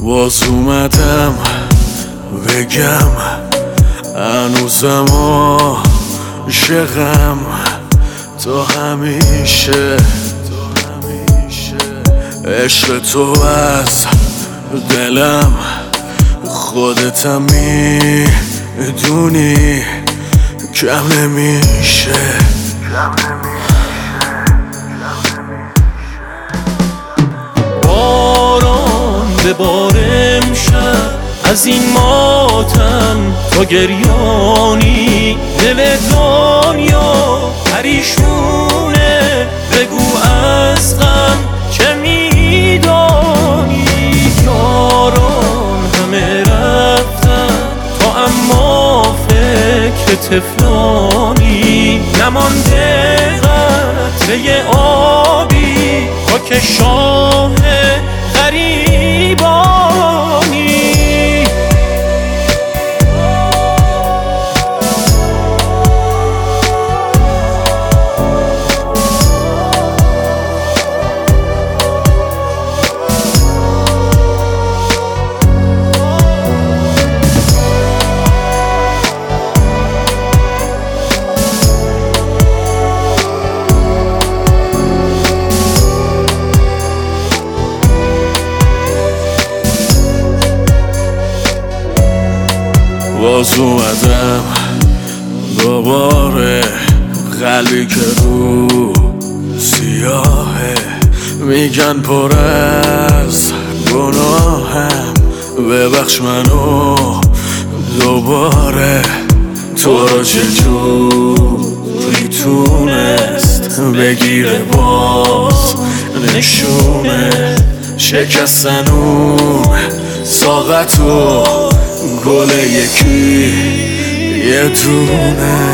باز اومدم بگم هنوزم عاشقم تا همیشه عشق تو از دلم خودتم میدونی کم نمیشه. باران بباره امشب از این ماتم تا گریانی، دل دنیا پریشونه بگو از غم چه میدانی. یاران همه رفتن تا اما فکر طفلانی نمانده قطره آبی تا که شاه غریبانی. باز اومدم دوباره قلبی که رو سیاهه میگن پر از گناهم، ببخش منو دوباره. تو رو چجوری تونست بگیره باز نشونه شکستن اون ساقتو گل یکی یه دونه.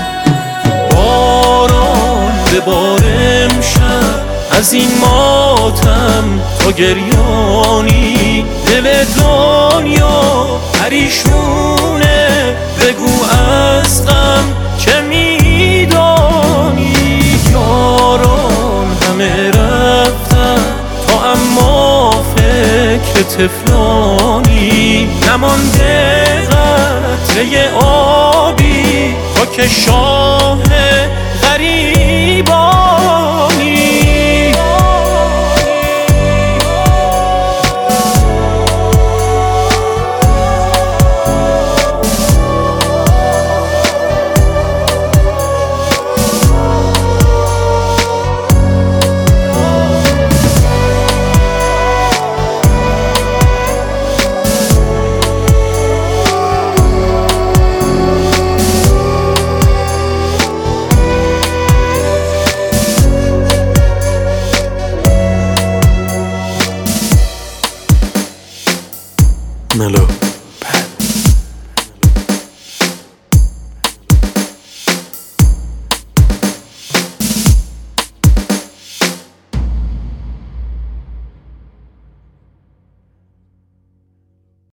باران بباره امشب از این ماتم تا گریانی، دل دنیا پریشونه بگو از غم چه میدانی. یاران همه رفتن تا اما فکر طفلانی نمانده قطره آبی تا که شاه غریبانی. Mellow.